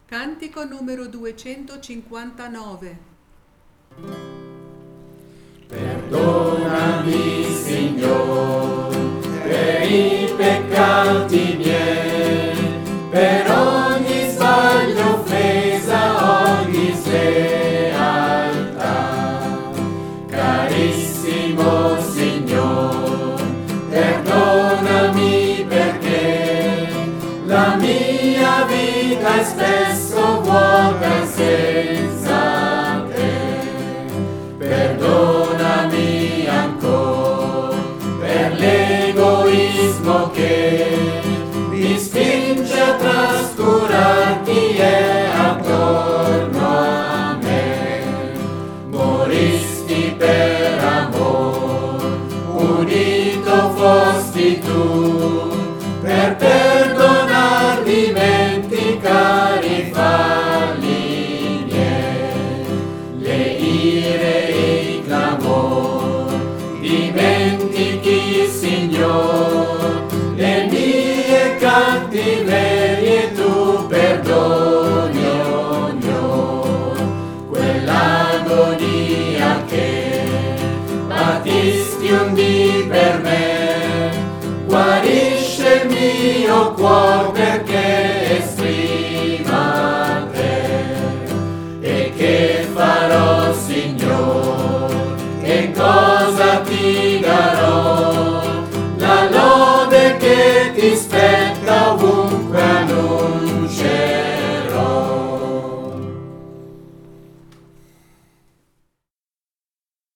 Cantico numero 259. Perdonami, Signore, per i peccati miei, per ogni sbaglio, offesa, ogni slealtà. Carissimo Signore, perdonami perché la mia vita è spesso vuota senza te. Perdonami ancora per l'egoismo che mi spinge a trascurarti e attorno a me. Moristi per amor, unito fosti tu, per perdonar, dimenticare i falli miei, le ire e i clamor. Dimentichi, Signor, le mie cattiverie, tu perdoni ognuno. Quell'agonia che battisti un dì per me, guarisce il mio cuore perché esprima a te. E che farò, Signore? Che cosa ti darò? La lode che ti spetta